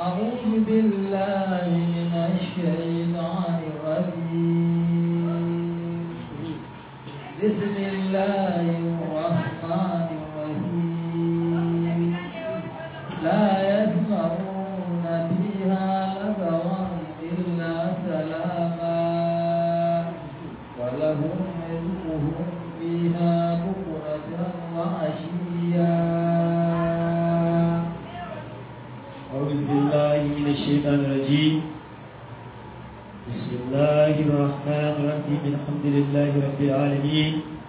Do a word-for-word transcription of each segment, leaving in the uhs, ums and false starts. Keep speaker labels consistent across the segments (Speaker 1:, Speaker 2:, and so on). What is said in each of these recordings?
Speaker 1: أعوذ بالله من الشيطان الرجيم بسم الله الرحمن الرحيم لا يسمعون فيها لغوا إلا سلاما ولهم رزقهم فيها بكرة وعشيا.
Speaker 2: أعوذ بالله من الشيطان الرجيم بسم الله الرحمن الرحيم الحمد لله رب العالمين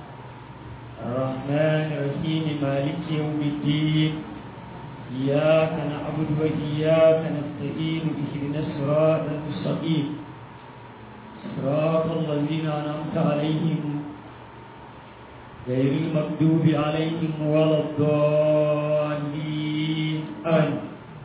Speaker 2: الرحمن الرحيم مالك يوم الدين إياك نعبد وإياك نستعين اهدنا الصراط المستقيم صراط الذين أنعمت عليهم غير المغضوب عليهم ولا الضالين آمين.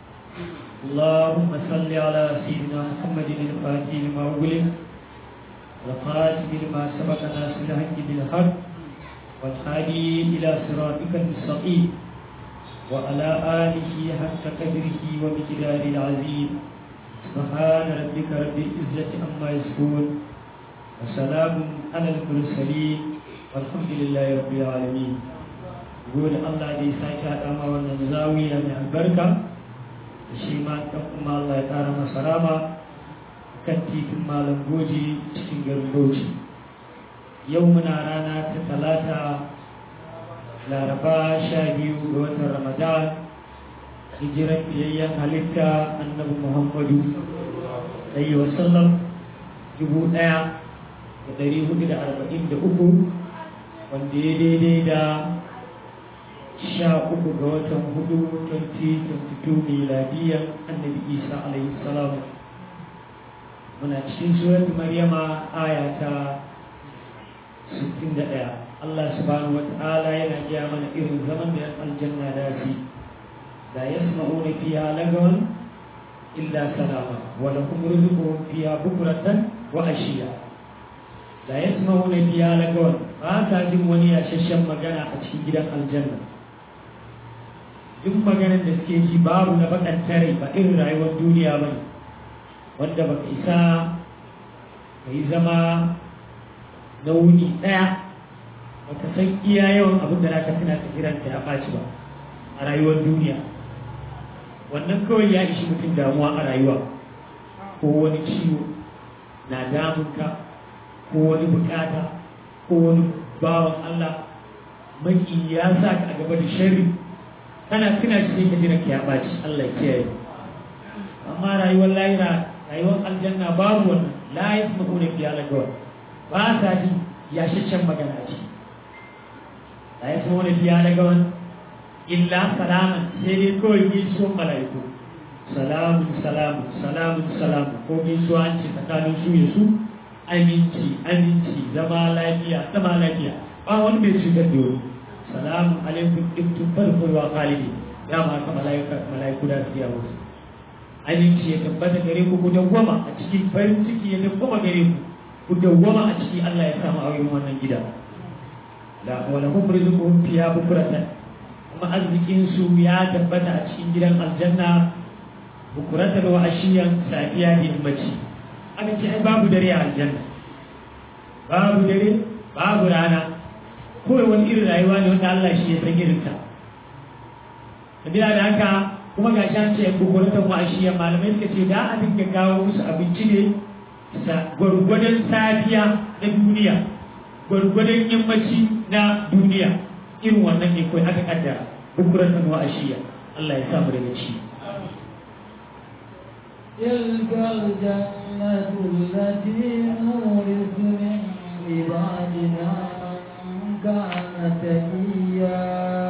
Speaker 2: اللهم صل على سيدنا محمد الفاتح لما أغلق والخاتم لما سبق ناصر الحق بالحق والهادي إلى صراطك المستقيم وعلى آله حق قدره ومقداره العظيم. سبحان ربك رب العزة عما يصفون وسلام على المرسلين والحمد لله رب العالمين. يقول الله دي ساكا أما والنزاوية من البركة shi ma ɗan kuma Allah ya ƙara masa rama kan titin malam goji cikin garin Bauchi. Yau muna rana ta talata laraba sha biyu ga watan Ramadan hijiran biyayyen halitta annabi Muhammadu sallallahu wa sallam dubu ɗaya da ɗari hudu da arba'in da uku wanda ya daidai da sha uku ga watan hudu twenty twenty two miladiyan annabi Isa alaihi salam. Muna cikin surat Maryama aya ta sittin da ɗaya. Allah subhanahu wa ta'ala yana gaya mana irin zaman da yan aljanna da su la yasma'una fiha lagawan illa salama wa lahum rizquhum fiha bukratan wa ashiya. La yasma'una fiha lagawan ba ta jin wani yashashen magana a cikin gidan aljanna. Duk maganar da suke ji babu na bakan tare ba irin rayuwar duniya ba ne wanda baka isa ka yi zama na wuni ɗaya baka san iya yawan abin da naka tuna ta kiranta ya ɓaci ba a rayuwar duniya. Wannan kawai ya ishi mutum damuwa a rayuwa, ko wani ciwo na damunka ko wani bukata ko wani bawan Allah maki ya sa ka a gaba da sharri kana tuna shi sai ka jira ki ya ɓaci. Allah ya kiyaye. Amma rayuwar lahira, rayuwar aljanna babu wannan, la yasma'una fiha lagawa, ba sa ji yashashen magana ce. La yasma'una fiha lagawa illa salaman, sai dai kawai gaisuwar mala'iku. Salamun salamun salamun salamun, ko gaisuwa an ce tsakanin su ya su aminci aminci zama lafiya zama lafiya, ba wani mai cutar da wani. Salamu alaikum ibtum farfur wa khalidi, ya ma ka malaika malaiku da su yawo. Aminci ya tabbata gare ku ku dawwama a cikin farin ciki, ya dawwama gare ku ku dawwama a cikin Allah ya samu auren wannan gida. La wala hum rizquhum fiha bukratan, kuma arzikin su ya tabbata a cikin gidan aljanna bukratan wa ashiyan, safiya da yammaci. Aka ce ai babu dare a aljanna, babu dare babu rana, kawai wani irin rayuwa ne wanda Allah shi ya san irinta. Sabila da haka kuma ga shan ce bukuratan wa'ashiya, malamai suka ce da a dinga kawo musu abinci ne sa gwargwadon safiya na duniya, gwargwadon yammaci na duniya, irin wannan ne kawai aka kaddara bukuratan wa'ashiya. Allah ya samu daga ci.
Speaker 1: تلك الجنة التي نورث من عبادنا كان تقيا.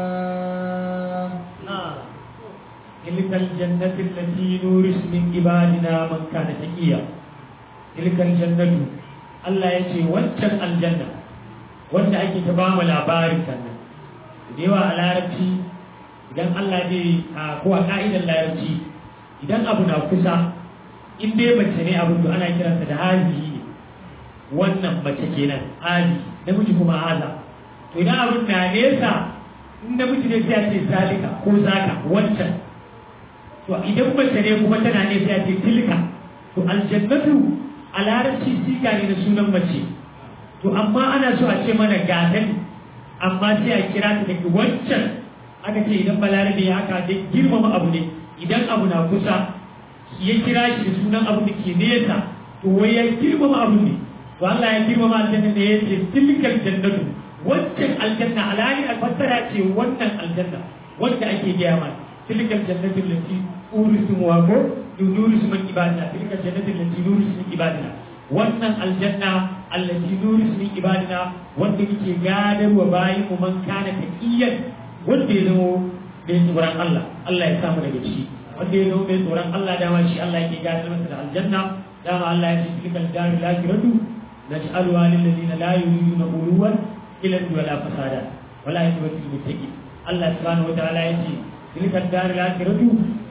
Speaker 2: نعم تلك الجنة التي نورث من عبادنا من كان تقيا. تلك الجنة Allah ya ce wancan aljanna wanda ake ta ba mu labarin sannan da yawa a larabci idan Allah zai a ko a ka'idar larabci idan abu na kusa in dai mace ne abu to ana kiransa da hazihi ne, wannan mace kenan hazi, namiji kuma haza. To idan abin na nesa in namiji ne sai a ce zalika ko zaka wancan, to idan mace ne kuma tana ne sai a ce tilka to aljannatu a larabci siga ne na sunan mace to amma ana so a ce mana gatan amma sai a kira ta daga wancan aka ce idan balarabe ya haka dai girmama abu ne idan abu na kusa ya kira shi da sunan abu da ke nesa to wai ya girmama abu ne to Allah ya girmama aljanna ne ya ce tilkal jannatu wancan aljanna alani alfassara ce wannan aljanna wanda ake gaya mana tilkal jannatu lati urisu wa ko yurisu min ibadina tilkal jannatu lati yurisu min ibadina wannan aljanna allati yurisu min ibadina wanda yake gadarwa bayin mu man kana taqiyan wanda ya zama mai tsoron Allah Allah ya samu daga ciki wanda ya zama mai tsoron Allah dama shi Allah yake gadar masa da aljanna dama Allah ya ce tilkal darul akhiratu naj'aluha lil ladina la yuriduna uluwan ila wala fasada wala yatawakkalu muttaqin Allah subhanahu wa ta'ala ya ce tilkal darul akhiratu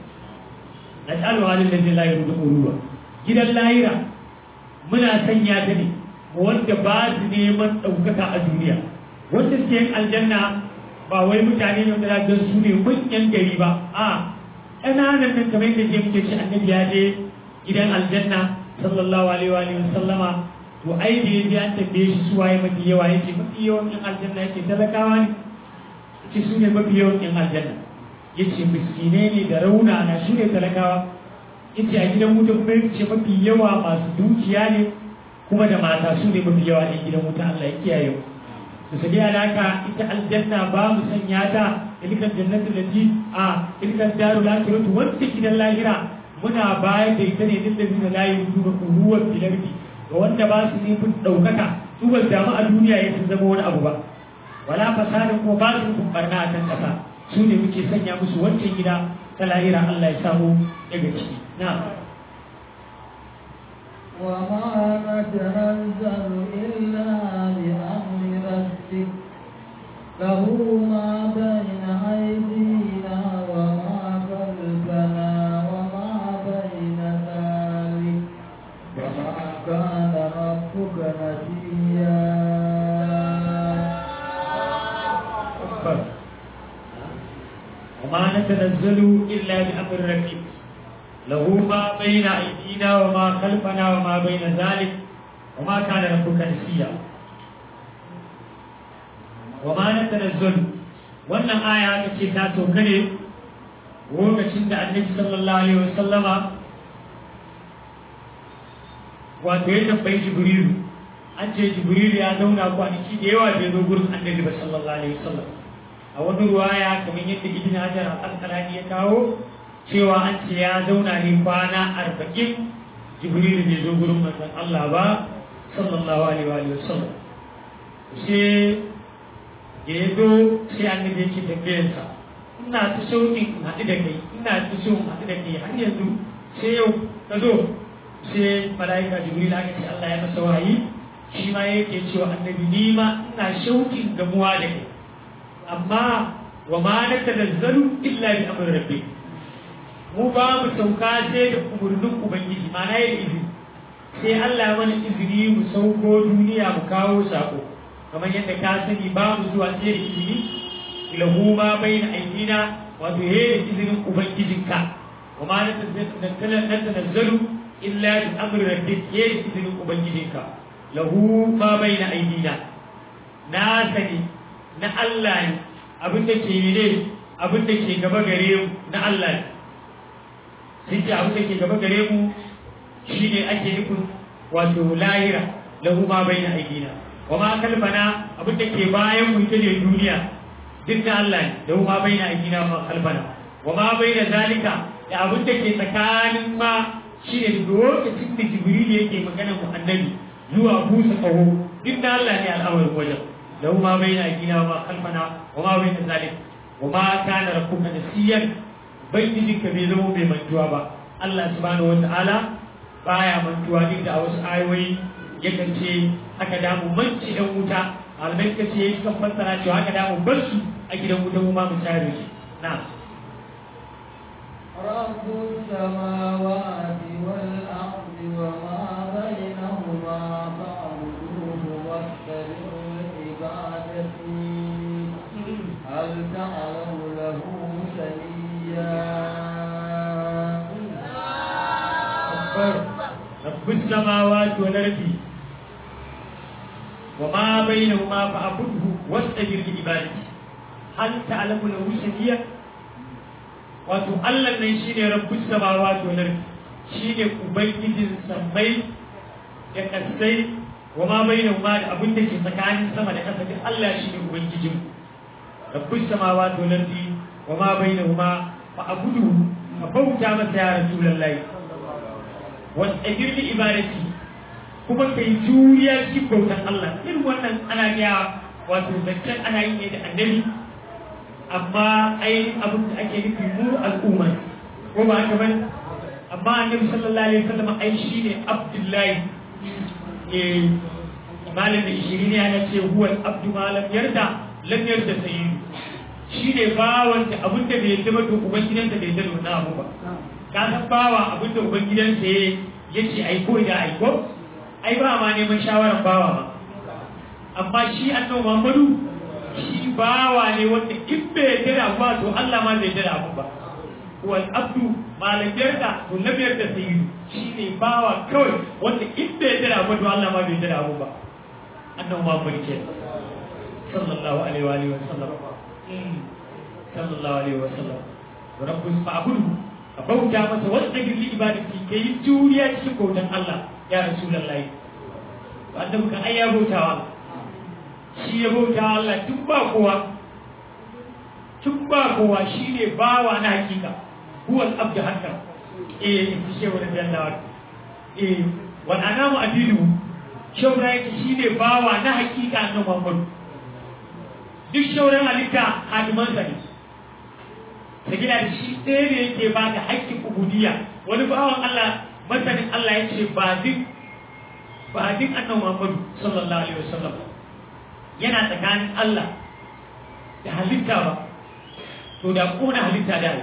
Speaker 2: naj'aluha lil ladina la yuriduna uluwan gidan lahira muna sanya ta ne wanda ba su neman ɗaukaka a duniya wanda suke yin aljanna ba wai mutane ne wanda za su ne manyan gari ba a ƙananan nan kamar yadda ke muke ci annabi ya je gidan aljanna sallallahu alaihi wa sallama to ai da yaji an tambaye shi su waye mafi yawa yace mafi yawan yan aljanna yake talakawa ne yace su ne mafi yawan yan aljanna yace miskine ne da rauna na su ne talakawa yace a gidan wuta kuma yace mafi yawa masu dukiya ne kuma da mata su ne mafi yawa a gidan wuta Allah ya kiyaye mu to sai alaka ita aljanna ba mu sanya ta ilkan jannatu lati a ilkan darul akhiratu wanda gidan lahira muna bayar da ita ne din da zina layi duba ruwan filardi ga wanda ba su nufin ɗaukaka su ba damu a duniya ya su zama wani abu ba wala fasadin kuma ba su nufin barna a kan ƙasa su ne muke sanya musu wancan gida ta lahira Allah ya samu daga ciki na
Speaker 1: وما نتنزل إلا بأمر ربك له ما بين أيدينا وما خلفنا وما بين ذلك وما كان ربك نسيا
Speaker 2: وما نتنزل إلا بأمر ربك له ما بين أيدينا وما خلفنا وما بين ذلك وما كان ربك نسيا وما نتنزل wannan aya ta ce ta sauka ne lokacin da annabi sallallahu alaihi wasallama wato ya tambayi jibrilu an ce jibrilu ya zauna kwanaki da yawa bai zo gurin annabi ba sallallahu alaihi wasallam a wani ruwaya kamar yadda ibn hajar al-asqalani ya kawo cewa an ce ya zauna ne kwana arba'in jibrilu bai zo gurin manzon Allah ba sallallahu alaihi wasallam sai da ya zo sai annabi yake tambayarsa ina ta shauƙin in haɗu da kai ina ta so in haɗu da kai har yanzu sai yau ka zo sai mala'ika jibril aka ce Allah ya masa wahayi shi ma yake cewa annabi ni ma ina shauƙin gamuwa da kai amma wa ma natanazzalu illa bi amri rabbi mu ba mu sauka sai da umurnin ubangiji ma'ana yayin izini sai Allah ya mana izini mu sauko duniya mu kawo sako kamar yadda ka sani ba mu zuwa sai da izini lahu ma bayna aydina wato yayin izinin ubangijinka wa ma natanazzalu illa bi amri rabbik yayin izinin ubangijinka lahu ma bayna aydina na sani na Allah ne abin da ke ne abin da ke gaba gare mu na Allah ne sai ce abin da ke gaba gare mu shine ake nufin wato lahira lahu ma bayna aydina wa ma kalfana abin da ke bayan mu ita ne duniya duk da Allah ne da ma baina aidina wa kalfana wa ma baina zalika da abin da ke tsakanin ma shine lokacin da Jibril yake magana mu annabi zuwa busa kaho duk da Allah ne al'amarin wajen da ma baina aidina wa kalfana wa ma baina zalika wa ma kana rabbuka nasiyan bayyidin ka bai zama bai mantuwa ba Allah subhanahu wa ta'ala baya mantuwa duk da a wasu ayoyi yakan ce haka damu manci ɗan wuta malamai suka ce suka fassara cewa haka damu bar su a gidan wuta mu ma mu tare shi na
Speaker 1: رب السماوات والأرض وما بينهما فاعبدوه واستبر لعبادته هل تعلم له سميا
Speaker 2: rabbus samawati wal ardi wa ma bainahuma fa'budhu wastabir li ibadati hal ta'lamu lahu samiyya wato Allah nan shine rabbus samawati wal ardi shine ubangijin sammai da kasai wa ma bainahuma da abin da ke tsakanin sama da ƙasa duk Allah shine ubangijin rabbus samawati wal ardi wa ma bainahuma fa'budu fa bauta masa ya rasulullahi wastabir li ibadati kuma kai juriya cikin bautan Allah irin wannan ana ga wato zancen ana yi ne da annabi amma ai abin da ake nufi mu al'umma ko ba haka bane amma annabi sallallahu alaihi wasallam ai shine Abdullahi eh malam da ishirin ya ce huwa abdu malam yarda lam yarda sayyidu shine bawan da abin da bai yarda ba to ubangidansa bai yarda wannan abu ba ka san bawa abin da ubangidansa yace ai ko da ai ko ai ba ma neman shawaran bawa ba amma shi annabi Muhammadu shi bawa ne wanda in bai yarda da ba to Allah ma bai yarda da abu ba wal abdu malam yarda to lam yarda sayyidu shine bawa kawai wanda in bai yarda da abu to Allah ma bai yarda da abu ba annabi Muhammad ke sallallahu alaihi wa alihi wa sallam sallallahu alaihi wa sallam rabbus fa'budu bauta masa wanda girli ibadati kai juriya cikin bautan Allah ya rasulullahi wanda muka ayya bautawa shi ya bauta Allah tun ba kowa tun ba kowa shine bawa na hakika huwa al-abd hakka eh shi shehu radiyallahu eh wal anamu adilu shehu yake shine bawa na hakika na Muhammad duk shauran halitta hadimansa ne sabila da shi ɗaya ne yake ba da haƙƙin ubudiyya wani bawan Allah masanin Allah ya ce ba duk ba duk annabi Muhammad sallallahu alaihi wasallam yana tsakanin Allah da halitta ba to da kona halitta da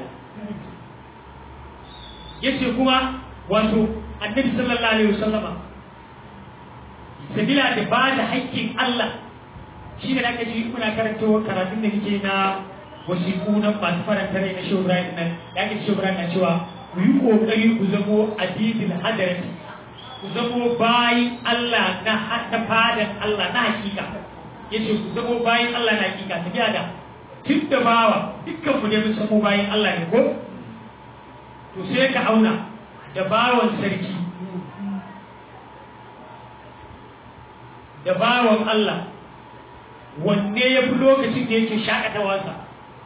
Speaker 2: yace kuma wato annabi sallallahu alaihi wasallam sabila da ba da haƙƙin Allah shi da aka ji kuna karanto karatun da nake na wasiƙu na masu faranta rai na Shehu Ibrahim nan da ake Shehu Ibrahim na cewa ku yi ƙoƙari ku zamo adidin hadarati ku zamo bayin Allah na hada fadan Allah na hakika yace ku zamo bayin Allah na hakika ta gida da tun da bawa dukkan mu ne mun zamo bayin Allah ne ko to sai ka auna da bawan sarki da bawan Allah wanne ya fi lokacin da yake shakatawarsa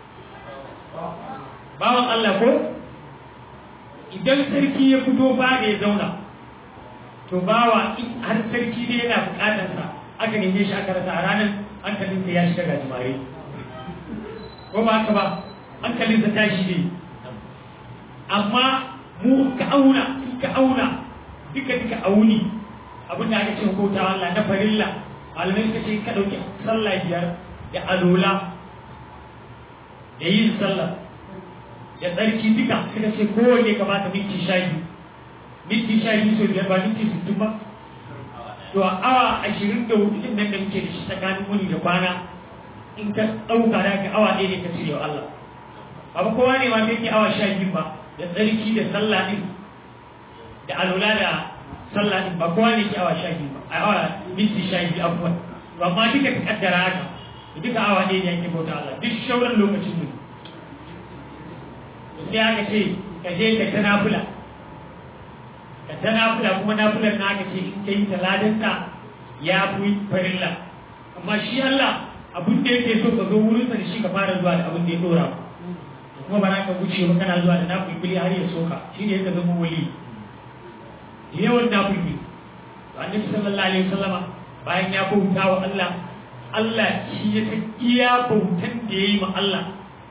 Speaker 2: bawan Allah ko idan sarki ya fito ba da ya zauna to bawa in har sarki ne yana bukatarsa aka neme shi aka rasa a ranar hankalinsa ya shiga gajimare ko ba haka ba hankalinsa tashi ne amma mu ka auna in ka auna duka duka auni abinda aka ce hukunta Allah na farilla malamai suka ce ka ɗauki sallah biyar da alola da yin sallah da tsarki duka suka ce kowane kamata minti sha biyu minti sha biyu sau biyar ba minti sittin ba to a awa ashirin da hudu din nan da muke da shi tsakanin muni da kwana in ka ɗauka da ka awa ɗaya ne ka cire wa Allah ba kowa ne ma bai ke awa sha biyu ba da tsarki da sallah din da alola da sallah din ba kowa ne ke awa sha biyu ba a awa minti sha biyu abubuwan to amma duka ka kaddara haka duka awa ɗaya ne yake bauta Allah duk shauran lokacin mu sai aka ce ka je ka ta nafula ka ta nafula kuma nafular na aka ce in ka yi taladinta ya fi farilla amma shi Allah abin da yake so ka zo wurinsa da shi ka fara zuwa da abin da ya dora kuma ba za ka wuce ba kana zuwa da nafulbili har ya soka shi ne ka zama wali yawan nafulbili annabi sallallahu alaihi wasallama bayan ya bauta wa Allah Allah shi ya san iya bautan da yayi ma Allah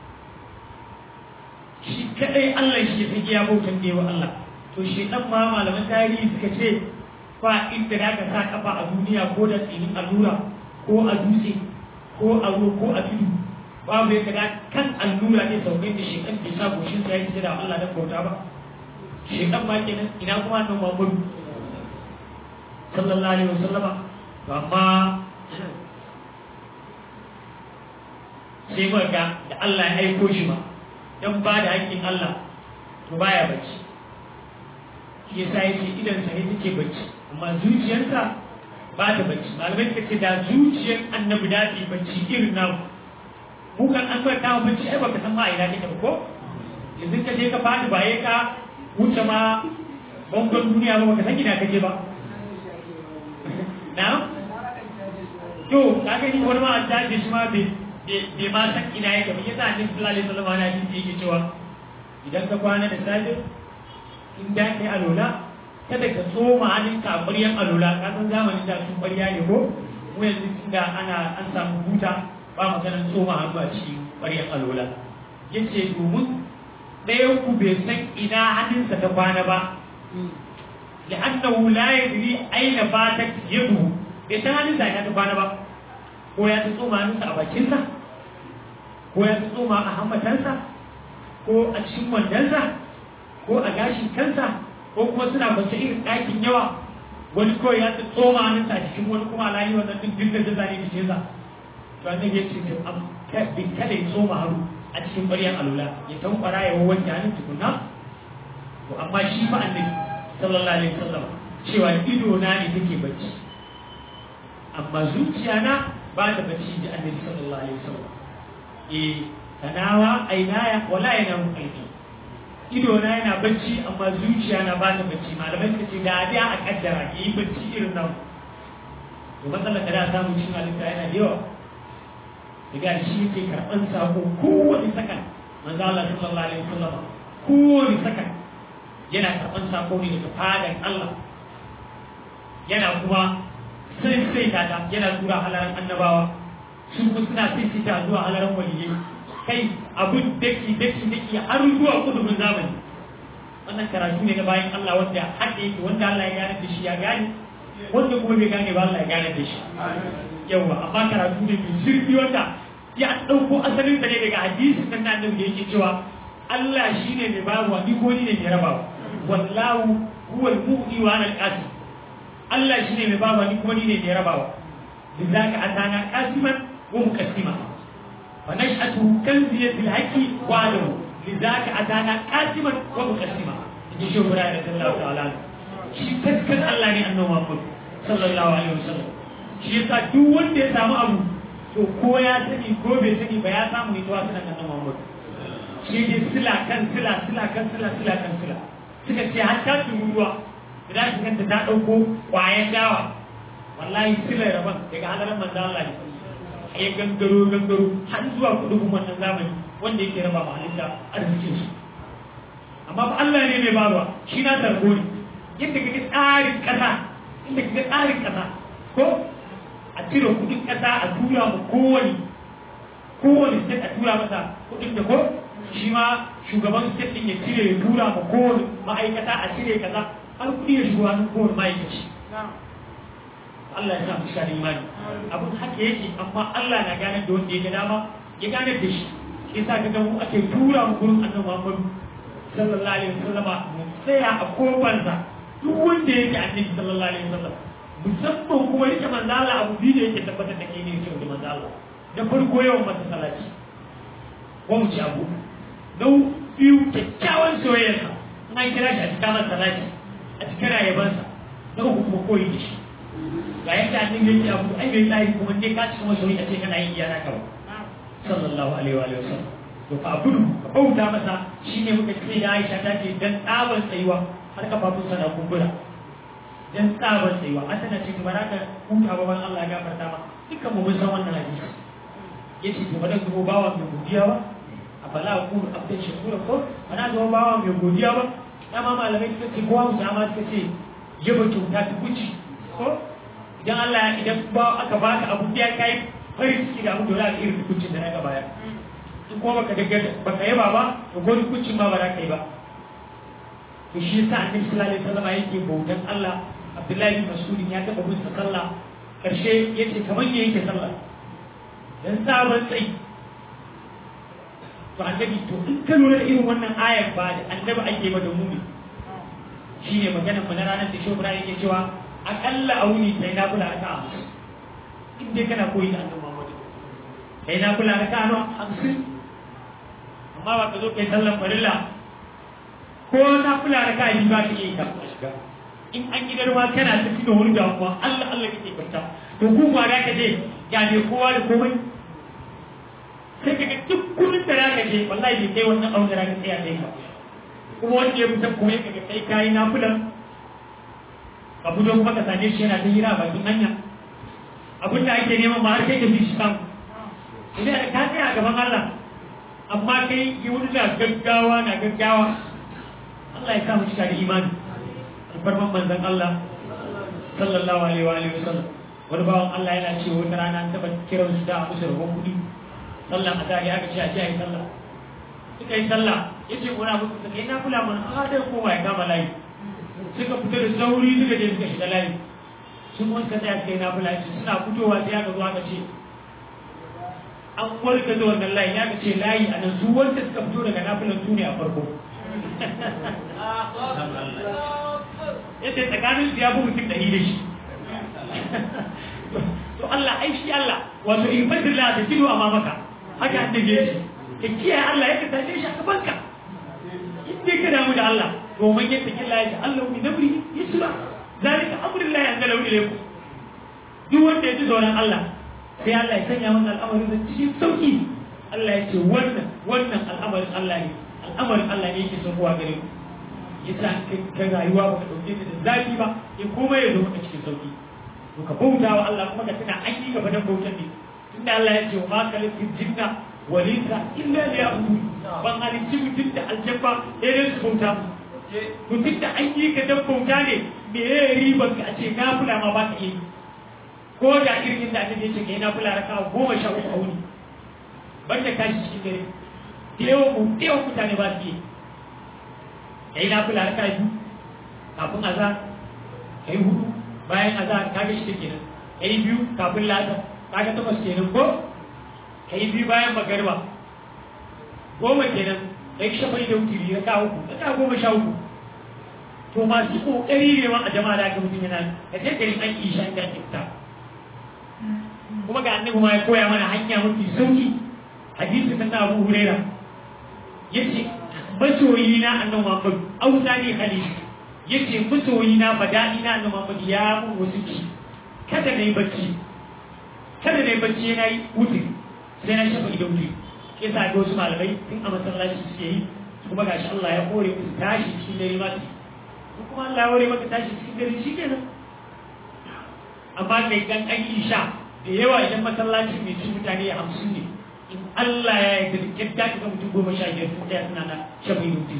Speaker 2: shi kadai Allah shi ya san iya bautan da yayi wa Allah to shi dan ma malaman tarihi suka ce ba inda da ka sa kafa a duniya ko da tsinin allura ko a dutse ko a ruwa ko a tudu babu ya kada kan allura ne sauƙin da shekan bai sa goshin sa ya ji da Allah dan bauta ba shekan ma kenan ina kuma nan Muhammadu sallallahu alaihi wasallama to amma sai ga da Allah ya aiko shi ma dan ba da haƙƙin Allah to baya bacci shi yasa yake idan sa ne take bacci amma zuciyarsa ba ta bacci malamai suka ce da zuciyar annabi da ta bacci irin namu mu kan an bar ta bacci ai baka san ma ina kake ba ko yanzu ka je ka fadi baye ka wuce ma bangon duniya ba baka san ina kake ba na to kaga ni wani ma an tashi shi ma bai bai ma san ina yake ba yasa annabi sallallahu alaihi wasallam ana jin yake cewa idan ka kwana da safe in da kai alola kada ka tsoma hannunka a ƙwaryar alola ka san zamanin da sun ƙwarya ne ko mu yanzu tunda ana an samu huta ba maganar tsoma hannu a cikin ƙwaryar alola yace domin ɗayan ku bai san ina hannunsa ta kwana ba li'annahu la yadri aina fatat yaduhu bai san hannunsa ina ta kwana ba ko ya tsoma hannunsa a bakinsa ko ya tsoma a hammatansa ko a cikin wandansa ko a gashin kansa ko kuma suna bace irin ɗakin yawa wani kawai ya tsoma hannunsa a cikin wani kuma alayi wannan duk duk da zane jikin sa to annabi ya ce to am kada kada ya tsoma hannu a cikin ƙwaryar alula ya tankwara ya wanke hannun tukunna to amma shi fa annabi sallallahu alaihi wasallam cewa ido na ne take bacci amma zuciya na ba ta bacci da annabi sallallahu alaihi wasallam eh tanawa ainaya wala yanamu qalbi ido na yana bacci amma zuciya na ba ta bacci malamai suka ce da da a kaddara yi bacci irin nan to matsalar da za samu cikin halitta yana da yawa daga shi yake karɓan sako kowane sakan manzo Allah sallallahu alaihi wasallam kowane sakan yana karɓan sako ne daga fadan Allah yana kuma sai sai ta yana tura halaran annabawa su kuma suna sai ta zuwa halaran waliyai kai abin daki daki daki har zuwa kudubin zamani wannan karatu ne na bayan Allah wanda haka yake wanda Allah ya gane da shi ya gane wanda kuma bai gane ba Allah ya gane da shi yawa amma karatu ne mai zurfi wanda ya dauko asalin da ne daga hadisin nan nan da yake cewa Allah shine mai bawa ni ko ni ne mai rabawa wallahu huwal mu'ti wa ana al-qasim Allah shine mai bawa ni kuma ni ne mai rabawa bizaka atana qasiman wa muqassima ونشأته كنزية الحق وعده لذاك أتانا قاسما ومقسما يشوف رأي رضي الله تعالى شيء تذكر الله ني أنه محمد صلى الله عليه وسلم شيء دuk wanda ya samu abu to ko ya sani ko bai sani ba ya samu ne to sanan annabi Muhammad shi ne sila kan sila sila kan sila sila kan sila suka ce hatta turuwa idan kika ta dauko kwayan dawa wallahi sila rabban daga hadarin manzo Allah ne ya gangaro gangaro har zuwa kudin wannan zamani wanda yake raba ma halitta arzikin su amma ba Allah ne mai barwa shi na tarbo ne yadda kake tsarin kasa inda kake tsarin kasa ko a cire kudin kasa a tura mu kowani kowani state a tura masa kudin da ko shi ma shugaban state din ya cire ya tura mu kowani ma'aikata a cire kaza har kudi ya shigo hannun kowani ma'aikaci Allah ya sa mu shiga da imani abun haka yake amma Allah na gane da wanda ya dama ya gane da shi yasa ga mu ake tura mu gurin Annabi Muhammad sallallahu alaihi wasallam mu tsaya a kofar sa duk wanda yake Annabi sallallahu alaihi wasallam musamman kuma yake manzo Allah abu biyu da yake tabbatar da kai ne yake da manzo Allah da farko yawan masa salati ko mu ci abu nau biyu kyakkyawan soyayya na kira shi a cikin salati a cikin rayuwarsa da kuma koyi da shi ga yadda annabi yake abu ai bai tsari kuma dai ka cikin wasu a ce kana yin iyana kawai sallallahu alaihi wa sallam to fa abudu ka bauta masa shine muka ce da Aisha ta ce dan tsaban tsayuwa har ka fafun sana kumbura dan tsaban tsayuwa a tana ce ba ka huta ba ban Allah ya gafarta ma dukkan mu mun san wannan hadisi yace to bada zuwa bawa mai godiya ba afala aqulu abdan shakura ko ana zuwa bawa mai godiya ba dama malamai suka ce kowa musamman suka ce yaba kyauta ta kuci ko idan Allah idan ba aka baka abu da kai farin ciki da abu da za ka irin hukuncin da na gaba ya in kuma baka daga baka yaba ba to ko hukuncin ma ba za ka yi ba to shi yasa annabi sallallahu alaihi wasallam yake bautan Allah Abdullahi bin Mas'ud ya taba bin sallah karshe yace kamar ya yake sallah dan sabon tsayi to annabi to in ka lura da irin wannan ayar ba da annabi ake ba da mumi shine maganar mu na ranar da Shehu Ibrahim yake cewa akalla a wuni sai na kula raka hamsin in dai kana koyi da annabi Muhammad sai na kula raka hamsin amma ba ka zo kai sallan farilla ko na kula raka yi ba ka yi ka shiga in an yi garma kana ta cikin wani damuwa Allah Allah kake kwanta to ku ba da ka je ya ne kowa da komai sai ka ga duk kullun da ka je wallahi bai kai wannan aure da ka tsaya dai ba kuma wanda ya fita kuma ka ga kai kai na fulan abu da kuma ka same shi yana ta hira bakin hanya abin da ake neman ma har kai ka fi shi samu idan da ka tsaya gaban Allah amma kai yi wani na gaggawa na gaggawa Allah ya samu cika da imani alfarman manzan Allah sallallahu alaihi wa alihi wasallam wani bawan Allah yana cewa wata rana an taba kiran su da a musu rabon kuɗi sallan azhar ya ga ce a ce ayi sallah suka yi sallah yace ko na musu kai na kula mun a dai kowa ya kama layi suka fita da sauri suka je suka shiga layi sun mun ka tsaya kai na kula suna fitowa sai aka zo aka ce an warka da wannan layi ya ce layi a nan su wanda suka fito daga nafilan su ne a farko yace tsakanin su ya fi mutum ɗari da shi to Allah ai shi Allah wato in fadin la ta kilo amma maka haka annabi ya ce ka kiyaye Allah ya kasance shi a gabanka in dai ka damu da Allah domin yadda kin laye Allah min amri yusra zalika amrullahi anzalahu ilaykum duk wanda ya ji tsoron Allah sai Allah ya sanya masa al'amarin da cikin sauki Allah ya ce wannan wannan al'amarin Allah ne al'amarin Allah ne yake son kowa gare ku yasa ka rayuwa ba ka dauke ta da zafi ba ya kuma ya zo maka cikin sauki to ka bauta wa Allah kuma ka tana an yi gaba da bautar ne tunda Allah ya ce wa ma khalaqul jinna wal insa illa liya'budun ban halicci mutum da aljanna sai dai su bauta mu mutum da an yi ka dan bauta ne me ya riba ka a ce na kula ma ba ka yi ko da irin da aka ce kai na kula raka goma sha uku a wuni banda kashi cikin dare tewa mu tewa mutane ba su yi kai na kula raka biyu kafin azhar kai hudu bayan azhar kaga shi kenan kai biyu kafin lada kaga takwas kenan ko kai biyu bayan magariba goma kenan kai shafai da wutiri raka uku raka goma sha uku to masu kokari ne ma a jama'a da aka mutum yana ka je garin an isha inda kifta kuma ga annabi ma ya koya mana hanya mafi sauki hadisi na Abu Huraira yace masoyi na annabi Muhammad ausani khalil yace masoyi na badai na annabi Muhammad ya mun wasuki kada nayi bacci kada nayi bacci yana yi wuti sai na shafa idan wuti ke sa ga wasu malamai tun a masallaci suke yi kuma gashi Allah ya kore musu tashi cikin dare ma kuma Allah ya kore maka tashi cikin dare shikenan amma kai gan an isha da yawa idan masallaci mai ci mutane ya hamsin ne in Allah ya yi da yadda ka ga mutum goma sha biyar kuma ɗaya suna na shafi mutu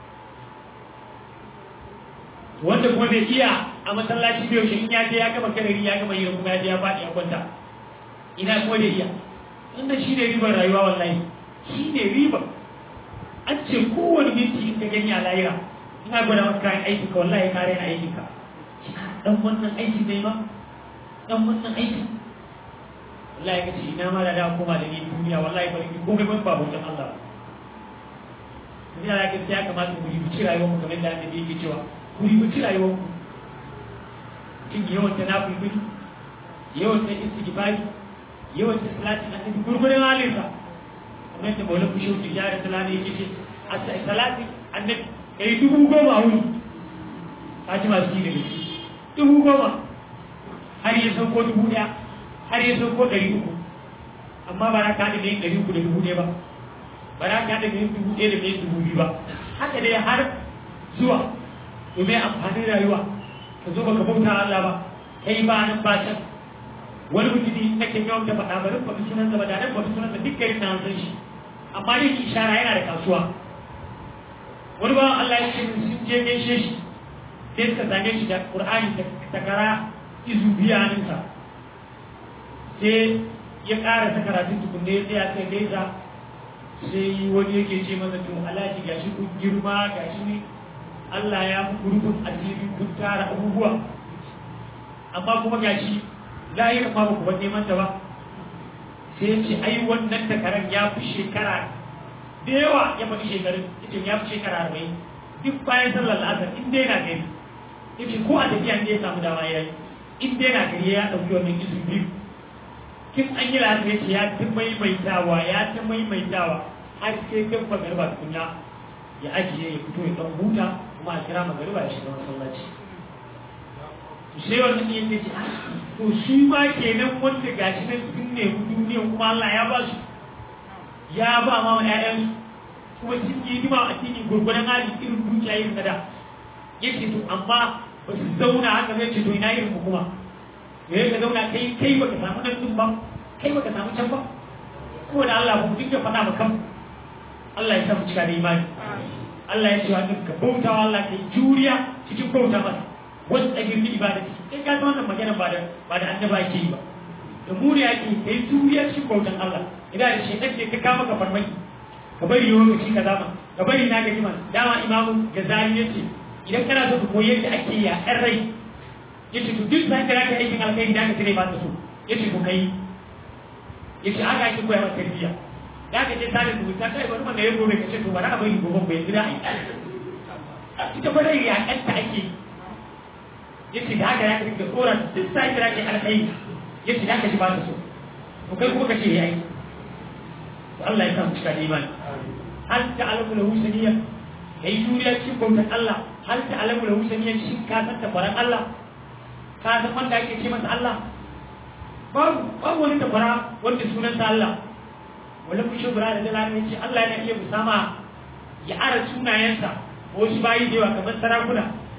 Speaker 2: wanda kuma bai iya a masallaci bai yaushe in ya je ya gama karari ya gama yin kuma ya je ya faɗi a kwanta ina kuma da iya wannan shi ne ribar rayuwa wallahi shi ne ribar an ce kowane minti in ka gani a layira ina gwada maka kayan aikin ka wallahi ka raina aikin ka dan wannan aiki ne ma dan wannan aiki wallahi kace ina ma da da koma da ni duniya wallahi bari ki komai ban babu dan Allah ina da kace ya kamata ku yi ci rayuwar mu kamar da annabi yake cewa ku yi ci rayuwar mu kin yawan ta na fulfuli yawan ta istighfari yawan ta salati annabi gurgurin halinsa kamar da bolan ku shi ya da salati yake ce as-salati annabi kai dubu goma wuni kaji masu yi da dubu goma har ya sauko dubu ɗaya har ya sauko ɗari uku amma ba na ka haɗa yin ɗari uku da dubu ɗaya ba ba na ka haɗa yin dubu ɗaya da yin dubu biyu ba haka dai har zuwa domin amfanin rayuwa ka zo baka bauta Allah ba kai ba nan ba can wani mutumi na kan yawan da faɗa ba rufa sunan sa ba da nan ba sunan sa duk garin na san shi amma dai ishara yana da kasuwa wani ba Allah ya ce sun je gaishe shi sai suka zage shi da Qur'ani da takara izu biya hannunsa sai ya ƙara ta karatun tukunne ya tsaya sai gaisa sai wani yake ce masa to alaji gashi kun girma gashi ne Allah ya muku rufin asiri kun tara abubuwa amma kuma gashi lahirin ma ba ku ban neman ta ba sai ya ce ai wannan takarar ya fi shekara da yawa ya faɗi shekarun ya ce ya fi shekara arba'in duk bayan sallar la'asar in dai na gari ya ce ko a tafiya ne ya samu dama ya yi in dai na gari ya ɗauki wannan isu biyu kin an yi la'asar ya ce ya ta maimaitawa ya ta maimaitawa har sai kan magarba tukunna ya ajiye ya fito ya dan huta kuma a kira magariba ya shiga masallaci sai wannan ne yake ce to shi ma kenan wanda gashi nan sun ne duniya kuma Allah ya ba su ya ba ma ƴaƴan kuma sun yi hidima a cikin gurgurdan hali irin dukiya irin da yace to amma ba su zauna haka zai ce to ina irin kuma me ka zauna kai kai baka samu nan din ba kai baka samu can ba ko da Allah ku dinga faɗa maka Allah ya sa mu cika da imani Allah ya ce wa ka bauta wa Allah kai juriya cikin bauta masa wasu tsagirni ibadati kai ka san wannan magana ba da ba da annaba ke yi ba da mu ne ake kai juriya cikin bautan Allah idan da shedan ke ka kama ka farmaki ka bari lokaci ka zama ka bari na gaji man dama imamu Gazali yace idan kana so ka koyi yadda ake ya ɗan rai yace to duk sai da ka aikin alkhairi da ka tare ba ta so yace to kai yace aka ake koya maka tarbiyya da ka ce tare da ta kai bari man da ya gobe ka ce to bari a bari gobe bai gida ai ita ba dai ya kanta ake yace da haka ya ka dinga tsoron duk sai da ka alkhairi yace da ka ji ba ta so to kai kuma ka ce yayi Allah ya sa mu cika da imani hal ta'lamu lahu saniya kai juriya cikin bautan Allah hal ta'lamu lahu saniya shi ka san tabaran Allah ka san wanda ake ce masa Allah babu babu wani tabara wanda sunan sa Allah wala ku shubra da dalilin yace Allah yana iya musama ya ara sunayensa ko shi bayi da yawa kamar sarakuna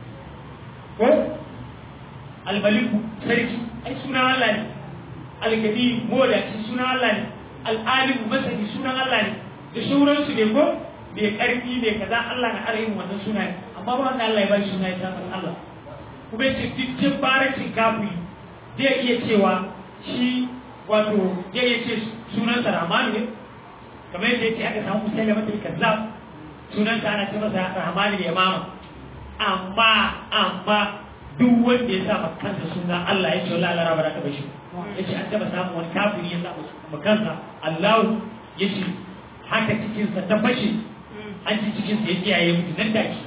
Speaker 2: ko al-maliku sarki ai sunan Allah ne al-kadim mola shi sunan Allah ne al'alimu masani sunan Allah ne da sauransu ne ko bai karfi bai kaza Allah na arayin wannan sunaye amma ba wanda Allah ya ba shi sunaye ta san Allah kuma ce dukkan barakin kafiri zai iya cewa shi wato zai iya ce sunan sa Rahman ne kamar yadda yake aka samu Musailama bin Kazzab sunan sa ana ce masa Rahman ne mama amma amma duk wanda ya sa kansa sunan Allah ya ce wallahi Allah rabara ka bashi yace an taba samu wani kafiri ya sa makansa Allah yace haka cikin sa ta fashe an ci cikin sa ya kiyaye mutu nan take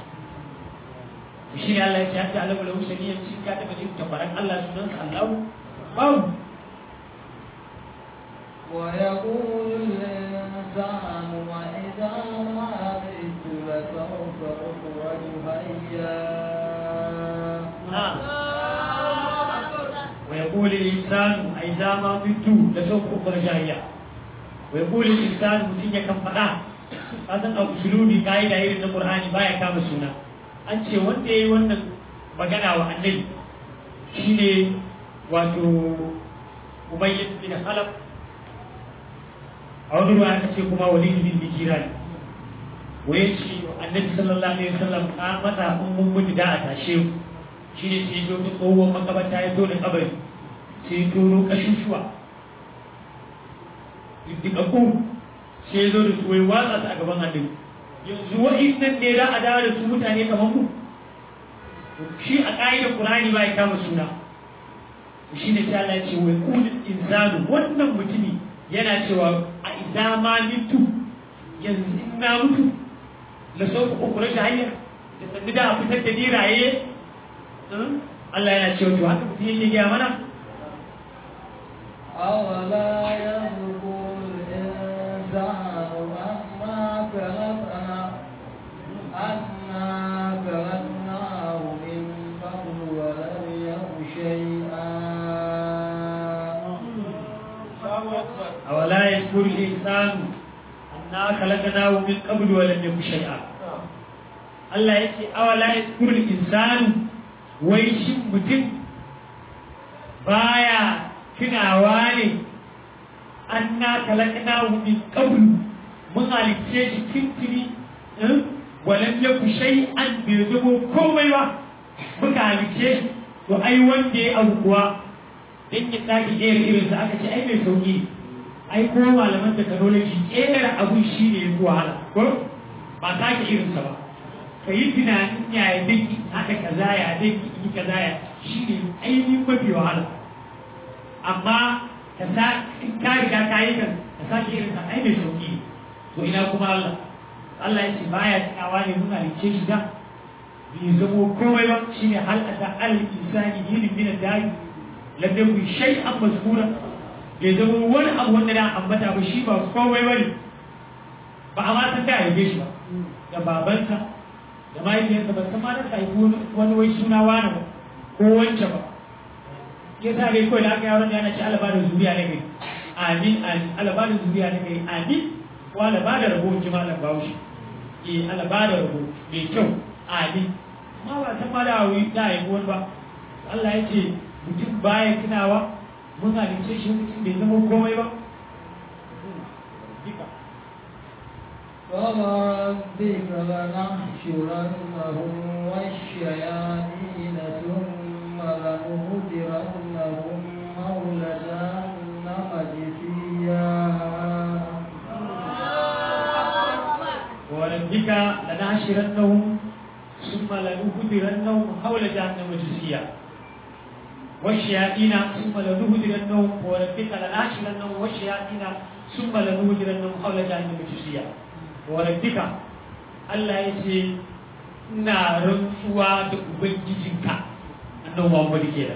Speaker 2: shi ne Allah ya ce hatta alamu lahu saniyan shi ka taba jin tabaran Allah sunan sa Allah babu
Speaker 1: ويقول الإنسان وإذا ما مت لسوف أخرج حيا
Speaker 2: ويقول الإنسان إذا ما مت لسوف أخرج حيا ويقول الإنسان متين كم فدا هذا أسلوبي قاعدة إيرن القرآن بايا كام سنة أنت وانت وانا magana wa annabi shine wato Umayyah bin Khalaf a wani ruwa aka ce kuma Walid bin Bikirani waye ce annabi sallallahu alaihi wasallam ka mata ummun mutu da a tashe shi ne sai zo ta tsohon makabata ya zo da kabari sai turo kashushuwa diddiƙaƙu sai zo da su wai watsa su a gaban annabi yanzu wa'innan ne za a dawo da su mutane kamar mu shi a ƙa'idar Qur'ani ba ya kama suna shi ne sai Allah ya ce wai qulil insanu wannan mutumi yana cewa a idza ma mitu yanzu in na mutu la sawfa ukhraj hayya da sanda da fitar da diraye Allah yana cewa to haka mutum yake ga mana
Speaker 1: awala yadhkur insanu amma khalaqna anna khalaqnahu min qablu wa lam yaku shay'an
Speaker 2: أولا يذكر الإنسان أنا خلقناه من قبل ولم يكن شيئا الله يقول أولا يذكر الإنسان ويشم متن بايا tunawa ne anna kalaknahu min qabl mun halicce shi tintini walam yaku shay'an bai zama komai ba muka halicce shi to ai wanda ya abu kuwa dan ya sake jera irin sa aka ce ai mai sauki ai ko malaman technology jera abu shi ne ya wahala ko ba sake irin sa ba kai tunanin ya yi dinki haka kaza ya dinki kaza ya shi ne ainihin mafi wahala amma ka sa ka riga ka yi kan ka sake irin sa ai mai sauki to ina kuma Allah Allah ya ce baya tsawa ne mun halice shi da bai zamo komai ba shine hal ata al insani yin min al-da'i lam yakun shay'an mazkura bai zamo wani abu wanda da ambata ba shi ba komai bane ba a ma san da yabe shi ba da babansa da mahaifiyarsa ba san ma da haifi wani wai suna wani ba ko wance ba ya sa dai kawai da aka yawon da yana ce alaba da zuriya na gari amin amin alaba da zuriya na gari amin ko alaba da rabo ji malam bahaushe eh alaba da rabo mai kyau amin amma ba san ma da hawi da haifi wani ba Allah ya ce mutum baya tunawa mun halice shi mutum bai zama komai ba
Speaker 1: فوربك لنحشرنهم والشياطين ثم لنهدرنهم حول جهنم جثيا
Speaker 2: وربك لنحشرنهم ثم لنهدرنهم حول جهنم جثيا والشياطين ثم لنهدرنهم وربك لنحشرنهم والشياطين ثم لنهدرنهم حول جهنم جثيا وربك الله يسي ina rantsuwa da ubangijinka annabi Muhammad kenan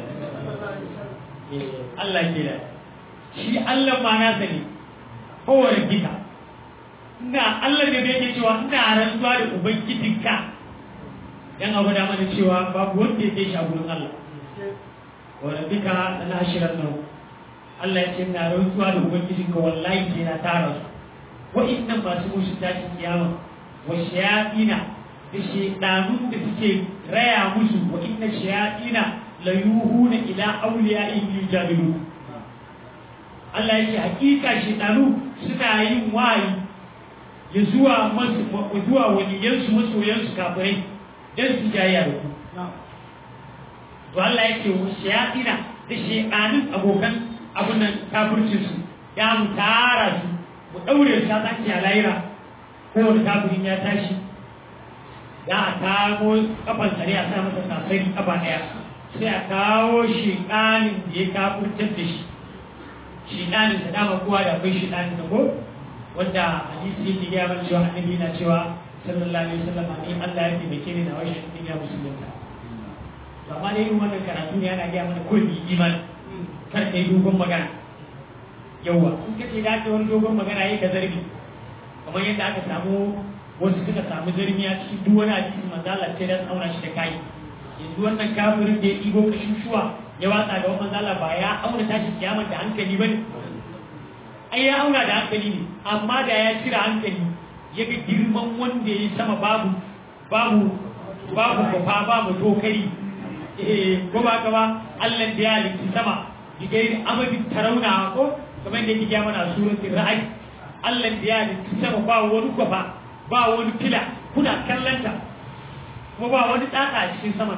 Speaker 2: Allah kenan shi Allah ma na sani ko rabbika ina Allah ne da yake cewa ina rantsuwa da ubangijinka dan abu da mana cewa babu wanda yake shi a gurin Allah wa rabbika la ashiranu Allah ya ce ina rantsuwa da ubangijinka wallahi sai na tara su wa'innan masu mushi tashin kiyama wa shayatina da shaidanun da suke raya musu wa inna shayatina la yuhuna ila awliya'ihim yujadilu Allah yake hakika shaidanu suna yin wayi ya zuwa masu zuwa waliyansu masoyansu kafirai dan su jayya da ku to Allah yake wa shayatina da shaidanun abokan abun nan kafircin su ya mu tara su mu daure su ta tsanci a lahira ko da kafirin ya tashi da a kawo kafan sare a sa masa sasari kafa daya sai a kawo shiɗanin da ya kafurtar da shi shiɗanin da dama kowa da akwai shiɗanin da ko wanda hadisi yake gaya mana cewa annabi na cewa sallallahu alaihi wasallam ni Allah ya taimake ni na washe din ya musulunta to amma dai irin wannan karatu ne yana gaya mana kulli imani kar kai dogon magana yawa in kace da ka wani dogon magana yayi ka zargi kamar yadda aka samu wasu suka samu zarmiya cikin duk wani hadisin manzo Allah sai dan auna shi da kai yanzu wannan kafirin da ya igo kashin shuwa ya watsa ga manzo Allah ba ya auna tashi kiyamar da hankali bane ai ya auna da hankali ne amma da ya cire hankali ya ga girman wanda ya sama babu babu babu kofa babu tokari eh ko ba ka ba Allah da ya halitta sama digai amadin tarauna ko kamar da yake ga mana suratul ra'd Allah da ya halitta sama ba wani kofa ba wani fila kuna kallanta kuma ba wani tsaka a cikin saman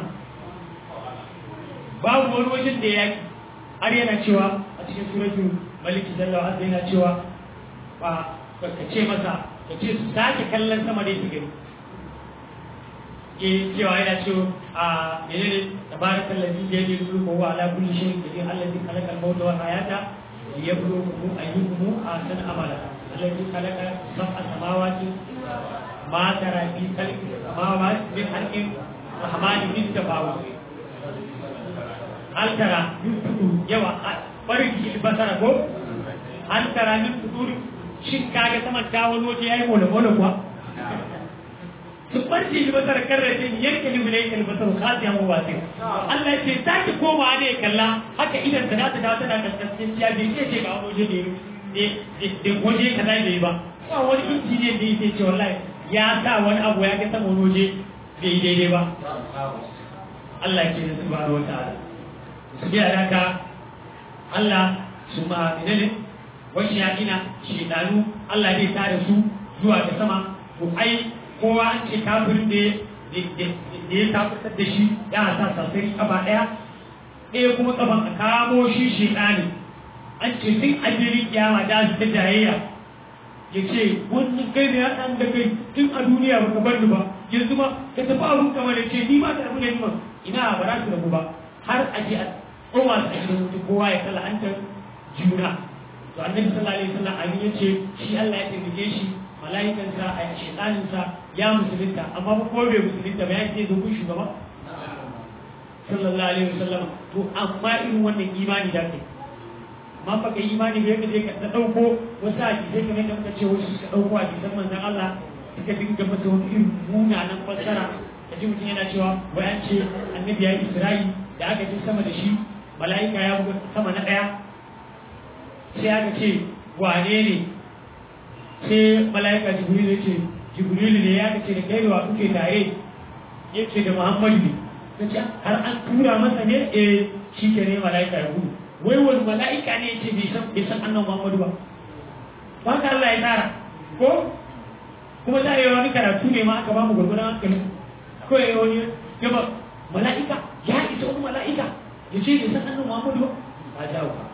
Speaker 2: babu wani wajen da ya yi har yana cewa a cikin suratu maliki sallawa azza yana cewa ba ka ce masa ka ce su sake kallon sama da yake gani ke cewa yana cewa a menene tabarakal ladhi bi yadihi al-mulku wa huwa ala kulli shay'in qadir alladhi khalaqa al-mauta wal hayata liyabluwakum ayyukum ahsanu amala alladhi khalaqa sab'a samawati ما ترى في خلق السماوات من خلق الرحمن من تفاوت هل ترى من فطور يوا فرق البصر ko هل ترى من فطور shin kaga sama ta wani waje yayi mola mola kuwa su farji albasar karratin yanke libne albasar khatiyan wa wasi Allah ya ce take koma ne kalla haka idan ta ta dawo tana kaskascin ya bai ce ga waje ne ne ne waje kaza ne ba ba wani injiniya da yake ce wallahi ya sa wani abu ya ga sama waje bai daidai ba Allah ke da subhanahu wataala su biya haka Allah su ma menene wani ya ina shedanu Allah zai tare su zuwa ga sama to ai kowa an ce kafirin da da ya kafirtar da shi ya sa sasari kaba daya ɗaya kuma kaban a kamo shi shedani an ce tun ajirin kiyama da su ta jayayya ya ce wannan kai ne ya ɗan da kai tun a duniya ba ka bar ni ba yanzu ma ka tafi abun kamar da ce ni ma ta rabu da ni ma ina ba za su rabu ba har a je a tsoma su a gidan mutum kowa ya kala an ta juna to annabi sallallahu alaihi wasallam abin ya ce shi Allah ya taimake shi mala'ikansa a shaitaninsa ya musulunta amma ba ko bai musulunta ba ya ce zo kun shugaba sallallahu alaihi wasallam to amma irin wannan imani da kai amma baka yi imani ba yadda ka ta dauko wasu hadisai kamar yadda muka ce wasu suka dauko hadisan manzon Allah suka dinga masa wani irin munanan fassara da ji mutum yana cewa wai an ce annabi ya yi isra'i da aka ce sama da shi mala'ika ya buga sama na ɗaya sai aka ce wane ne sai mala'ika jibril ya ce jibril ne ya ce da kai da wa kuke tare ya ce da muhammadu ne ta ce har an tura masa ne eh shi ke ne mala'ika ya gudu wai wani mala'ika ne ya ce bai san bai san annan muhammadu ba ba ka Allah ya tsara ko kuma ta yi wani karatu ne ma aka ba mu gurgunan hankali ko ya wani gaba mala'ika ya isa wani mala'ika ya ce bai san annan muhammadu ba ba jawo ba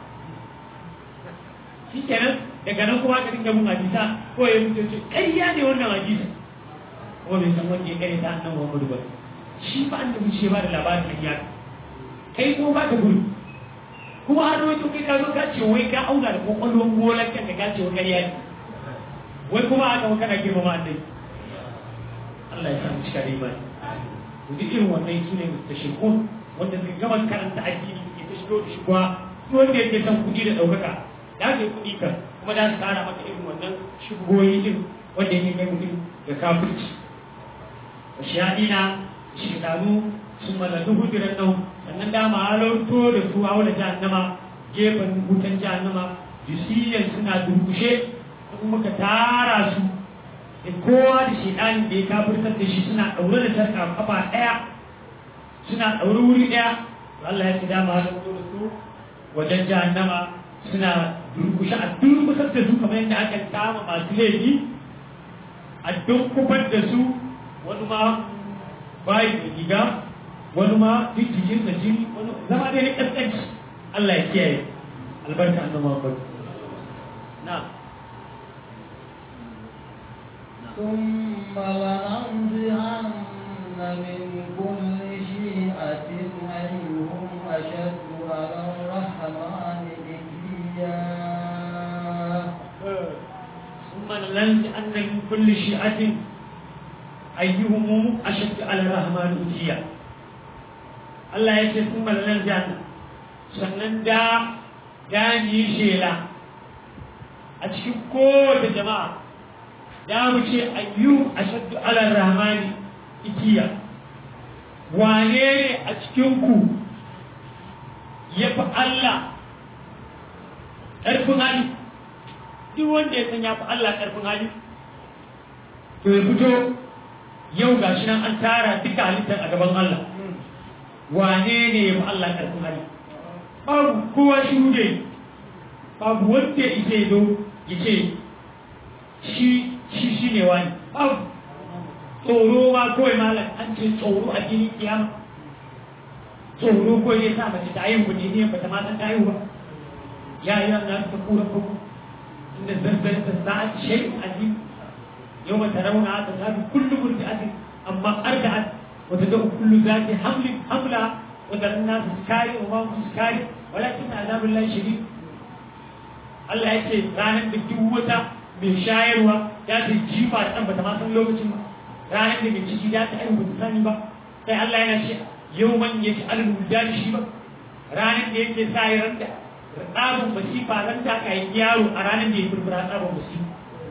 Speaker 2: shi kenan daga nan kuma ka dinga mun hadisa ko ya mutu ce ƙarya ne wannan hadisa ko bai san wanda ya kare ta annan muhammadu ba shi ba an da wuce ba da labarin ƙarya kai ko ba ka gudu kuma har wai to kai ka zo ka ce wai ka auna da kwakwalwan golan kan da ka ce wai ƙarya ne wai kuma aka wa kana girmama annabi Allah ya samu cika da imani to duk irin wannan su ne mustashriqun wanda suka gama karanta addini ke ta shigo da shigowa duk wanda yake son kuɗi da ɗaukaka da ke kuɗi kan kuma da su kara maka irin wannan shigoyi din wanda yake kai mutum da kafirci shayadina shidanu sun malatu hudiran nau sannan dama halarto da su hawa da jahannama gefen hutan jahannama jisiyan suna durkushe kuma muka tara su da kowa da shedanin da ya kafirtar da shi suna ɗaure da sarƙa kafa ɗaya suna ɗaure wuri ɗaya Allah ya ci dama halarto da su wajen jahannama suna durkushe a durkusar da su kamar yadda aka kama masu laifi a dunkufar da su wani ma bayi da giga wani ma duk jikin da jini wani zama dai na ƙasƙanci Allah ya kiyaye albarka annabi Muhammad na
Speaker 1: ثم لننزعن من كل شيعة أيهم أشد على الرحمن
Speaker 2: ثم لننزعن من كل شيعة أيهم أشد على الرحمن أتيا Allah ya ce sun malalar jana sannan da gani shela a cikin kowace jama'a da mu ce ayyu ashaddu ala rahmani ikiya wane ne a cikinku ya fi Allah ƙarfin hali duk wanda ya san ya fi Allah ƙarfin hali to ya fito yau ga shi nan an tara duka halittar a gaban Allah wane ne ya fi Allah ƙarfin hali babu kowa shi ne babu wanda ya ce zo ya ce shi shi shi ne wani babu tsoro ma kawai malam an ce tsoro a jini kiyama tsoro ko ya sa mace ta haihu ne ne ba ta ma san ta haihu ba ya yi nan ta kura ko inda zarzar ta sa'a shay'in azim yau ba ta rauna ta zabi kullu murdi'atin amma arda'at wata da kullu zati hamlin hamla wata nasu sukari wa ma su sukari walakin azabul lahi shadid Allah ya ce ranar da duk wata mai shayarwa ya ta jifa da ɗan ba ta ma san lokacin ba ranar da mai ciki ya ta haihu ba ta sani ba sai Allah yana ce yau man ya ci alal da shi ba ranar da yake sa ya ranta tsabon masifa ran ta aka yi yaro a ranar da ya furfura tsabon masifa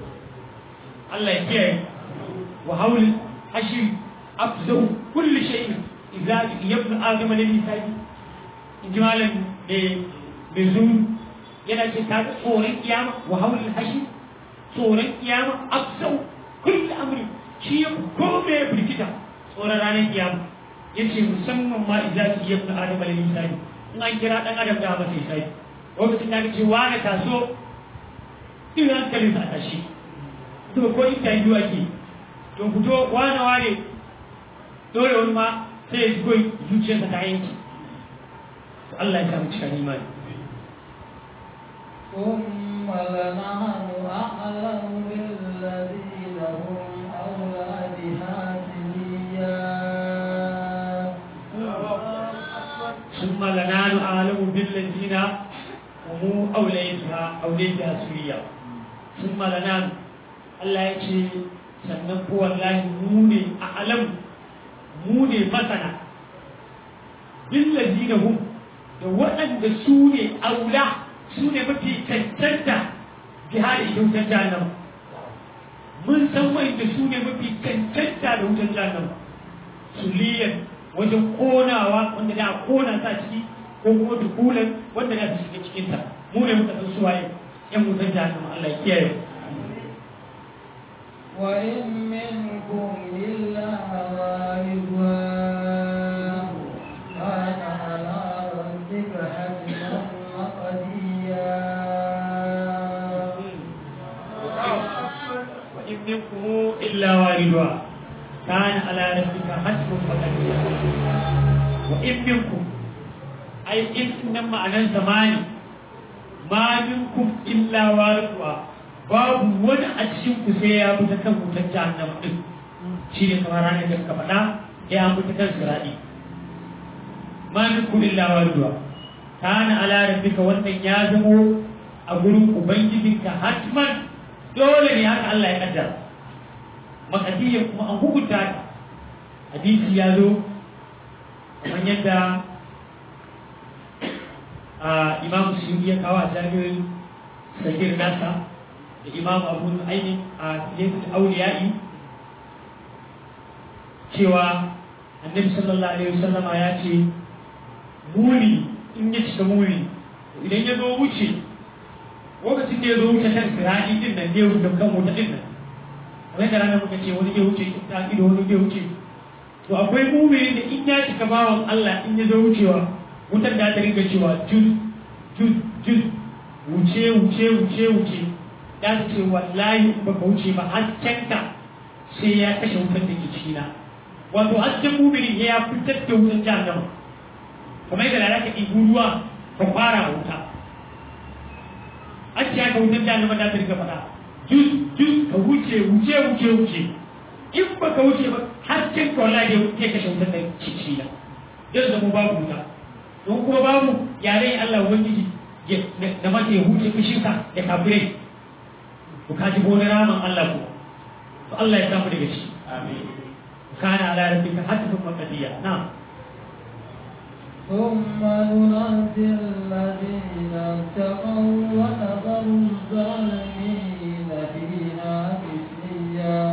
Speaker 2: Allah ya kiyaye wa haul ashir afzau kulli shay'in idza yabnu adama lil misali ijmalan da bizu yana ce ka tsoron kiyama wa haul ashir tsoron kiyama afzau kulli amri shi ya kome ya firgita tsoron ranar kiyama ya ce musamman ma idan su yi yabna adam alaihi misali in an kira dan adam da masa isai lokacin da ce wani taso din hankalin sa tashi to ko ita yi ake to fito wani wani dole wani ma sai ya ji koyi zuciyarsa ta yanki Allah ya samu cikin imani
Speaker 1: ثم لنحن أعلم بالذين هم أولى بها سريا
Speaker 2: ثم لنحن أعلم بالذين هم أولى بها أولى بها سريا ثم لنحن Allah ya ce sannan ko wallahi mu ne a alam mu ne masana billazina hum da waɗanda su ne aula su ne mafi cancanta jihar idan ta jahannama mun san wanda su ne mafi cancanta da wutar jahannama suliyan wajen konawa wanda da a kona sa ciki ko kuma dukulan wanda da su shiga cikin ta mu ne muka san su waye yan wutar jahannama Allah ya kiyaye
Speaker 1: wa in minkum illa waridha kana ala rabbika hatman maqdiya
Speaker 2: wa in minkum illa waridha kana ala rabbika hatman maqdiya wa in minkum ai in ma'anan zamani ma minkum illa waridha babu wani a cikin ku sai ya bi ta kan wutar jahannama din shi ne kamar ranar da muka faɗa ya bi ta kan sirati ma minkum illa waridha kana ala rabbika wannan ya zamo a gurin ubangijinka hatman dole ne haka Allah ya kaddara makadiyya kuma an hukunta hadisi ya zo kamar yadda imam Suyuti ya kawo a jami'in sagir nasa da imam abu ainihin a yankin auliyai cewa annabi sallallahu alaihi wasallama ya ce muni in ya cika muni idan ya zo wuce lokacin da ya zo wuce kan sirani din nan ne wuce kan wuta din nan kamar da ranar muka ce wani ya wuce ta ido wani ya wuce to akwai mumini da in ya cika bawan Allah in ya zo wucewa wutar da ta ringa cewa juz juz juz wuce wuce wuce wuce ya ta ce wallahi ba ka wuce ba haskenka sai ya kashe wutar da ke cikina wato hasken mumini ya fitar da wutar jahannama kamar yadda lalata ɗibu ruwa ka fara wuta an ce aka wutar jahannama da ta ringa faɗa juz juz ka wuce wuce wuce wuce in ba ka wuce ba hasken ka wallahi ya kashe wutar da ke cikina yau zama babu wuta don kuma babu yare Allah ubangiji da mata ya huce fushinka da kafirai ku kaji gona raman Allah ku to Allah ya samu daga shi amin kana ala rabbika hatfun maqdiya na
Speaker 1: ثم ننجي الذين اتقوا ونذر الظالمين فيها جثيا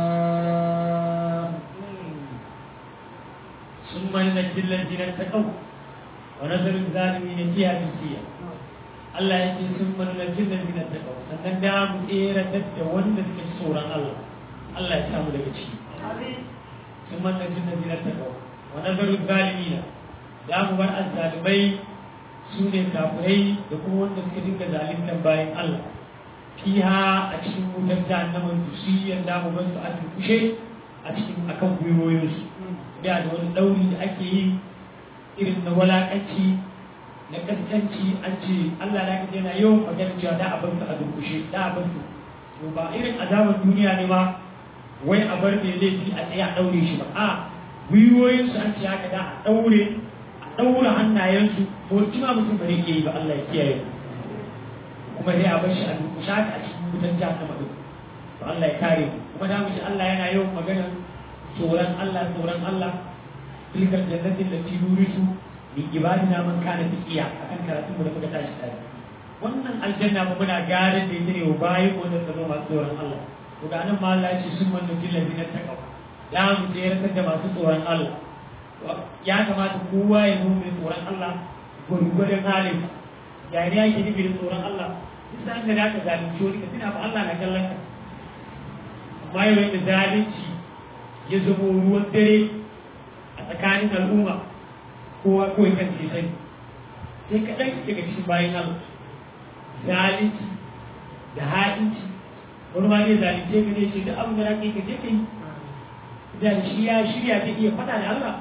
Speaker 2: ثم ننجي الذين اتقوا ونذر الظالمين فيها جثيا Allah ya ce sun mallaki da zina ta kawo sannan da mu tsere da wanda suke tsoron Allah Allah ya samu daga ciki sun mallaki da zina ta kawo wa nazaru zalimina da mu bar azzalimai su ne kafirai da kuma wanda suka dinga zalimtan bayan Allah fiha a cikin wutar jahannama tusiyan da mu bar su a kushe a cikin akan gwiwoyinsu da da wani dauri da ake yi irin na walakanci na kaskanci an ce Allah da kaje na yau magana cewa da a bar su a durkushe da a bar su to ba irin azabar duniya ne ba wai a bar mai laifi a tsaye a daure shi ba a gwiwoyin su an ce haka da a daure a daura hannayensu ko tuma mutum bare ke yi ba Allah ya kiyaye kuma dai a bar shi a durkushe haka a cikin wutan jahannama din to Allah ya kare kuma da mu ji Allah yana yawan magana tsoron Allah tsoron Allah tilkal jannatin lati nurisu min ibadina man kana taqiya akan karatu mu da muka tashi tare wannan aljanna ba muna garin da yake ne wa bayi ko da tsaro masu tsoron Allah to da nan ma Allah ya ce sun wannan dillazina taqwa ya mu tsere da masu tsoron Allah ya kamata kowa ya zo mai tsoron Allah gurgurdan halin ya ne yake nufi da tsoron Allah sai da zaka zalunci wani ka ba Allah na kallon ka amma yau da zalunci ya zama ruwan dare a tsakanin al'umma kowa kawai kan ce sani sai kaɗan daga cikin bayan Allah zalunci da ha'inci wani ma ne zalunce ka ne ce da abin da za ka yi ka je ka yi da shi ya shirya ta iya faɗa da Allah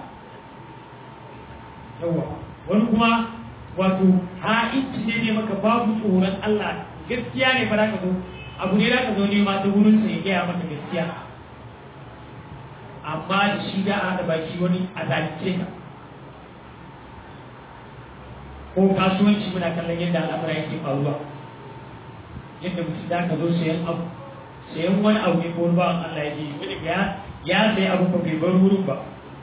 Speaker 2: yawa wani kuma wato ha'inci ne ne maka babu tsoron Allah gaskiya ne ba za ka zo abu ne za ka zo nema ta wurin sa ya gaya maka gaskiya amma da shi da a haɗa baki wani a zalunce ka ko kasuwanci muna kallon yadda al'amura yake faruwa yadda mutum da ka zo sayan abu sayan wani abu ne ko wani bawan Allah ya ji wani ya ya sayi abu ba bai bar wurin ba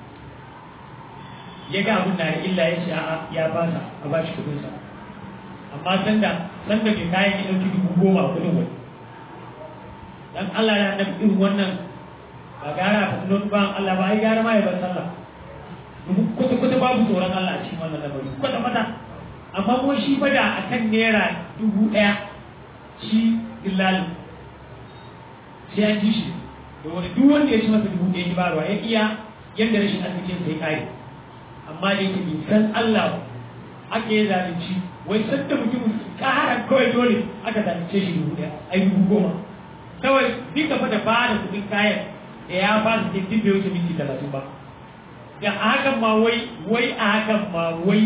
Speaker 2: ya ga abin da illa ya ce a'a ya basa a bashi kudin sa amma sanda sanda mai kayan ya dauki dubu goma a kudin wani dan Allah ya nabi irin wannan ba gara fa tunon ba Allah ba ai gara ma ya bar sallah domin kuta kuta babu tsoron Allah a cikin wannan lamari kuta kuta amma ko shi fa da akan naira dubu ɗaya shi illal sai an ji shi domin duk wanda ya ci masa dubu ɗaya ba ruwa ya iya yadda rashin arzikin sai kare amma da yake bai san Allah aka yi zalunci wai san da mutum kara kawai dole aka zalunce shi dubu ɗaya ai dubu goma kawai duka fa da fara kuɗin kayan da ya ba su duk bai wuce minti talatin ba da a hakan ma wai wai a hakan ma wai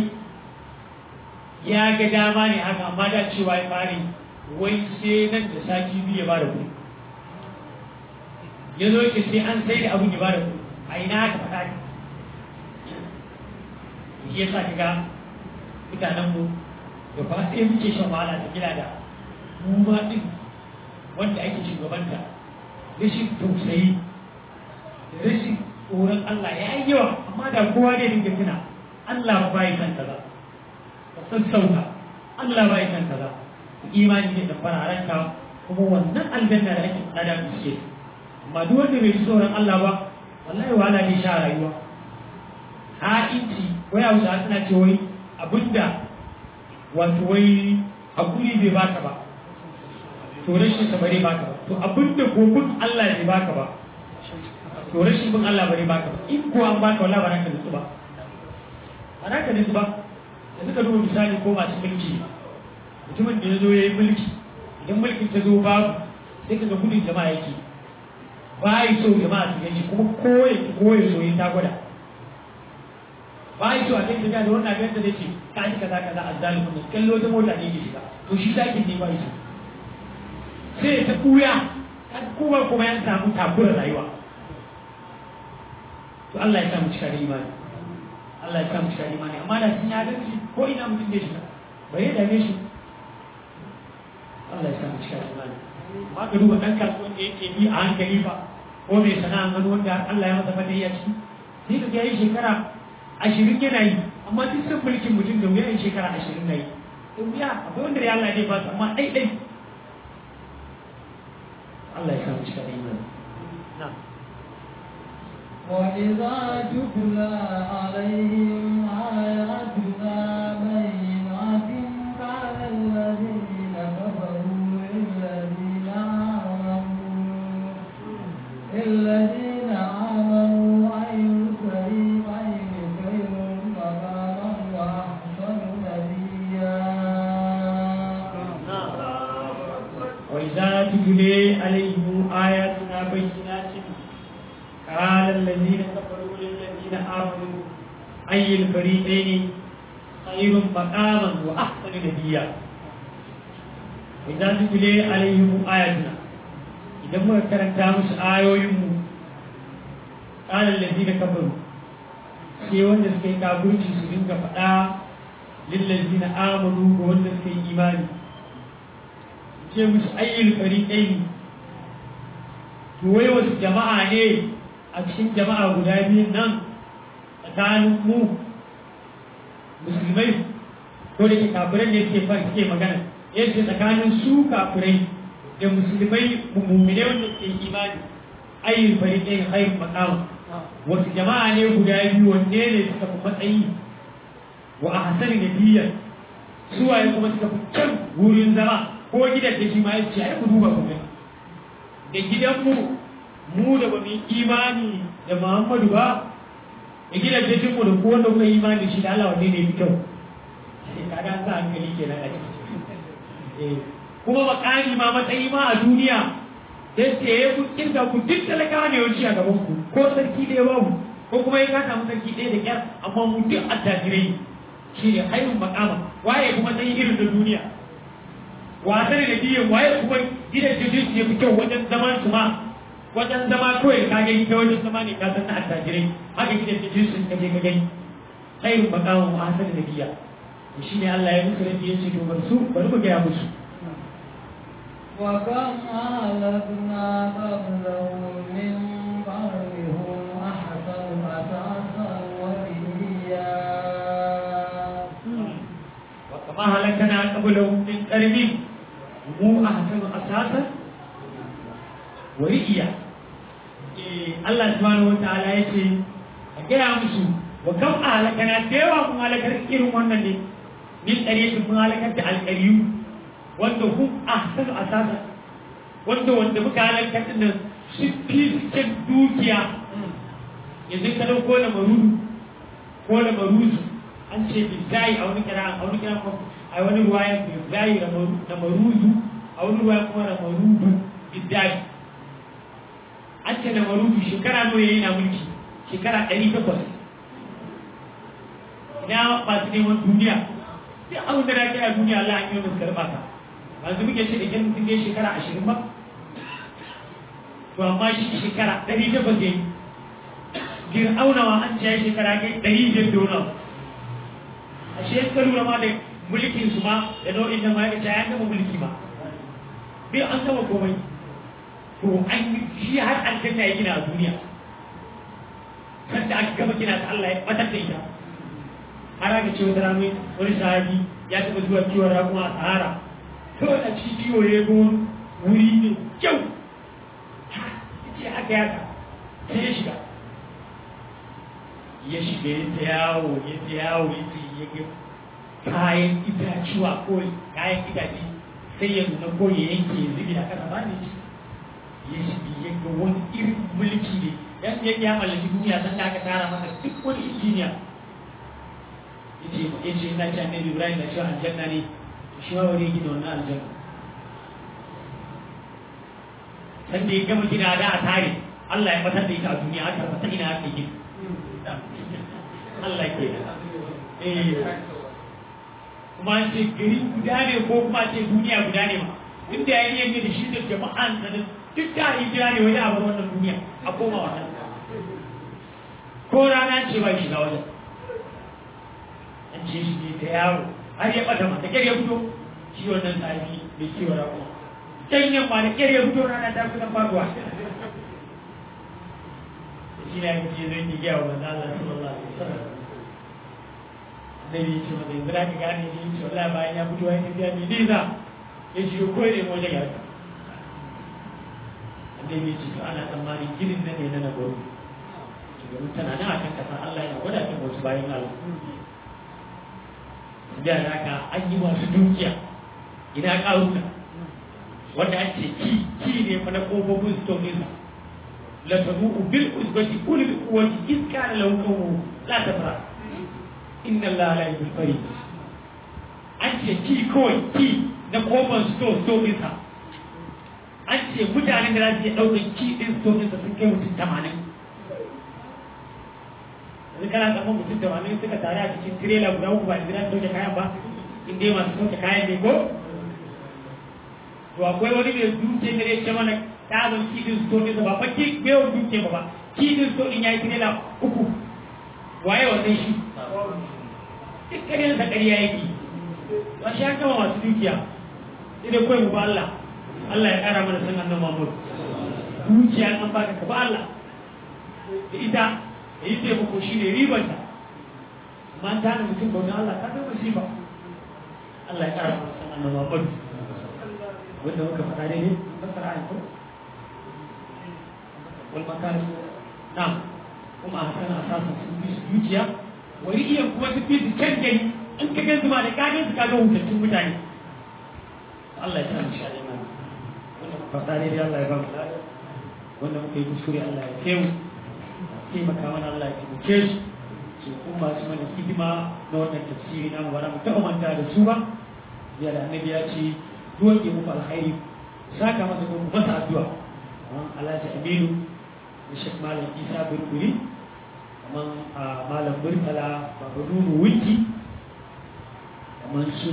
Speaker 2: ya ga dama ne haka amma da cewa ya fare wai sai nan da sati biyu ya ba da kuɗi ya zo ce sai an sai da abin ya ba da kuɗi a ina haka faɗa ne shi ya sa kaga mutanenmu da ba sai muke shan wahala ta gina da mu ma ɗin wanda ake shugabanta rashin tausayi da rashin tsoron Allah ya yi yawa amma da kowa ne dinga tuna Allah ba yi kan kaza ka sassauta Allah ba yi kan kaza imani ne da fararanka kuma wannan aljanna da ake tsada suke amma duk wanda bai ji tsoron Allah ba wallahi wahala ne sha rayuwa ha'inci wai a wuce suna ce wai abinda wato wai hakuri bai baka ba to rashin sa bare baka ba to abinda gobin Allah bai baka ba to rashin bin Allah bare baka ba in ko an baka wallahi ba ranka nutsu ba ba ranka nutsu ba da suka duba misali ko masu mulki mutumin da ya zo ya yi mulki idan mulkin ta zo babu sai ka ga gudun jama'a yake ba yi so jama'a su gani kuma koya ki koya so yin ta gwada ba yi so a kai tafiya da wannan abin da zai ce ka ji kaza kaza a zalimin ne kallo ta mota ne ke shiga to shi zakin ne ba yi so sai ta kuya kuma kuma ya samu takura rayuwa to Allah ya samu cika da imani Allah ya samu cika da imani amma da sun ya ganci ko ina mutum da shiga bai ya dame shi Allah ya samu cika da imani amma ka duba ɗan kasuwan da yake bi a hankali ba ko mai sana'an hannu wanda Allah ya masa fata ya ci sai ka ga yi shekara ashirin yana yi amma duk sun mulkin mutum da wuya yin shekara ashirin na yi da wuya akwai wanda ya Allah ne ba su amma ɗai ɗai Allah ya samu cika da imani na'am
Speaker 1: وإذا تتلى عليهم آياتنا بينات قال الذين كفروا للذين آمنوا للذين آمنوا أي الفريقين خير مقاما وأحسن نديا
Speaker 2: وإذا تتلى عليهم آياتنا بينات قال الذين كفروا للذين آمنوا أي الفريقين خير مقاما وأحسن نديا وإذا تتلى عليهم آياتنا إذا ما كانت مس آيوهم قال الذين كفروا sai wanda suka yi kafirci su dinga faɗa lillazina amanu ga wanda suka yi imani ce musu ayyul fariqaini to wai wasu jama'a ne a cikin jama'a guda biyun nan tsakanin mu musulmai ko da ke kafirai ne suke fara suke magana yace tsakanin su kafirai da musulmai mummune wanda ke imani ayyul fariqain khairun maqam wasu jama'a ne guda biyu wanne ne suka fi matsayi wa ahsani nabiyya su waye kuma suka fi can wurin zama ko gidan da shi ma yace ai ku duba ku gani da gidanmu mu da ba mu imani da Muhammadu ba da gidan da jinmu da kowa da kuma imani shi da Allah wanne ne fi kyau sai kaga an sa hankali kenan a ciki kuma makani ma matsayi ma a duniya sai ce ya ku kirga ku duk talakawa ne yawanci a gaban ku ko sarki ɗaya babu ko kuma ya ka samu sarki ɗaya da kyar amma mu duk attajirai shi ne haihun makama waye kuma sai irin da duniya wasan da biyan waye kuma gidan da jinsu ya fi kyau wajen zaman su ma wajen zama kawai ka gani ta wajen zama ne ka san na attajirai haka gidan da jinsu ka je ka gani haihun makama wa hasan da biya shi ne Allah ya musu rabi ya ce to bar su bari mu gaya musu
Speaker 1: وكم أهلكنا قبلهم من قرن هم أحسن أثاثا ورئيا
Speaker 2: وكما هلكنا قبلهم من قرن هم أحسن أثاثا wari'iya Allah subhanahu wa ta'ala ya ce a gaya musu wa kam halakana da yawa kun halakar irin wannan ne min ɗariƙin kun halakar da alƙariyu wanda kun ahsanu asasa wanda wanda muka halakar din nan sun fi cikin dukiya yanzu ka dauko da marudu ko da maruzu an ce bizai a wani kira a wani kira a wani ruwaya bizai da maruzu a wani ruwaya kuma da marudu bizai an ce da marudu shekara nawa yayi na mulki shekara ɗari takwas ina ba su neman duniya sai abin da na kai a duniya Allah an yi wani karɓa ka yanzu muke ce da kyan mutum ne shekara ashirin ba to amma shi shekara ɗari takwas yayi gir'aunawa an ce ya shekara kai ɗari biyar da wani a shi ka lura ma da mulkin su ma da nau'in da ma ya ce ya gama mulki ma bai an gama komai to an shi har aljanna ya gina a duniya kanta aka gama gina ta Allah ya batar da ita har aka ce wata rami wani sahabi ya taɓa zuwa kiwon rakuma a sahara kawai a cikin kiwo ya go wuri ne kyau ce aka yaka sai ya shiga ya shiga ya ta yawo ya ta yawo ya ta ya ga kayan itacuwa ko kayan itace sai ya nuna ko ya yanke ya zubi da kasa ba ne ci ya shiga ya ga wani irin mulki ne yan ya ya mallaki duniya san da aka tara masa duk wani injiniya yace yace ina ce annabi Ibrahim da cewa aljanna ne shi ma wani gina wannan aljanna san da ya gama gina da a tare Allah ya batar da ita a duniya aka fata ina ake gina Allah ke eh kuma ce gari guda ne ko kuma ce duniya guda ne ma inda ya yi ne da shi da jama'an sanin duk da hijira ne wani abu wannan duniya a koma wannan ko rana ce ba shiga wajen an ce shi ne ta yawo har ya bata mata kyar ya fito shi wannan sahibi mai kiwo rago can yamma da kyar ya fito rana ta kusan faruwa shi ne ake ce zai ki gaya wa manzo Allah sallallahu alaihi wasallam annabi ya ce masa yanzu da ka gane ne ya ce wallahi bayan ya fito ya tafiya mai nisa ya ce ko ne mu wajen yarda annabi ya ce to ana tsammanin ginin nan ne na na gwaro domin tana nan a kan kasa Allah yana gwada ta wasu bayan Allah da haka an yi masu dukiya ina ƙaruna wanda an ce ki ki ne fa na ƙofofin stonin sa la tabu bil usbati ulil quwwati iz kana lahu qawmu la tafra inna Allah la yuhibbul farid an ce ki kawai ki na ƙofar store stonin sa an ce mutanen da za su iya ɗaukar ki ɗin stonin sa sun kai mutum tamanin yanzu kana samun mutum tamanin suka tare a cikin tirela guda uku ba da zira sauke kayan ba in dai masu sauke kayan ne ko to akwai wani mai duke da ya ce mana ɗazon kidin sto ɗinsa ba fa ki bewa duke ba ba kidin sto ɗin ya yi tirela uku waye wannan shi duk ƙaryar da ƙarya yake ba shi ya kama masu dukiya sai dai kawai mu ba Allah Allah ya ƙara mana san annan mamur dukiya an baka ka ba Allah da ita da yi taimako shi ne ribanta amma ta hana mutum bautan Allah ta kai musiba Allah ya kara masa annan mamadu wanda muka faɗa ne ne fasara ayin ko wal makani na kuma a sana asasan sun fi su dukiya wani iya kuma su fi su can gani in ka gan zuma da kagan su kaga hutattun mutane Allah ya sa mu shaɗe mana wanda muka faɗa ne dai Allah ya ba mu lafiya wanda muka yi kuskure Allah ya kai mu taimaka mana Allah ya taimake su su kuma su mana hidima na wannan tafsiri na mu bara mu taɓa manta da su ba ya da annabi ya ce duwan ke muku alkhairi saka masa ko ku masa addu'a kamar Alhaji Aminu da Sheikh Malam Isa Burburi kamar Malam Murtala Baba Nuhu Wiki kamar su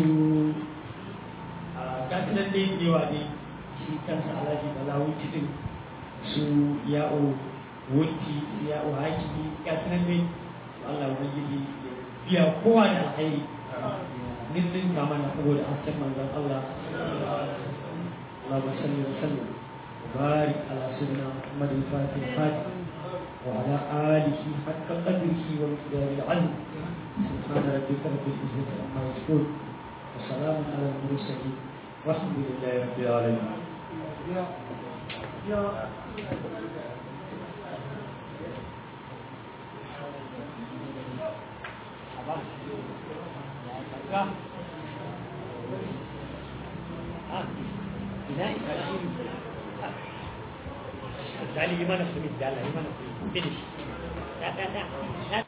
Speaker 2: gasunan da yin yawa ne shi kansa Alhaji Bala Wiki din su ya'o wanki ya o hakimi ya sanar ne Allah ubangiji ya biya kowa da alkhairi nindin ka mana saboda hasken manzon Allah Allahumma salli wa sallim wa barik ala sayyidina Muhammad al-Fatih al-Fatih wa ala alihi haqqa qadrihi wa miqdarihi al-azim subhana rabbika rabbil izzati amma yasifun wa salamun ala al-mursalin walhamdulillahi rabbil alamin Dali gimana sulit jalan, gimana sulit finish.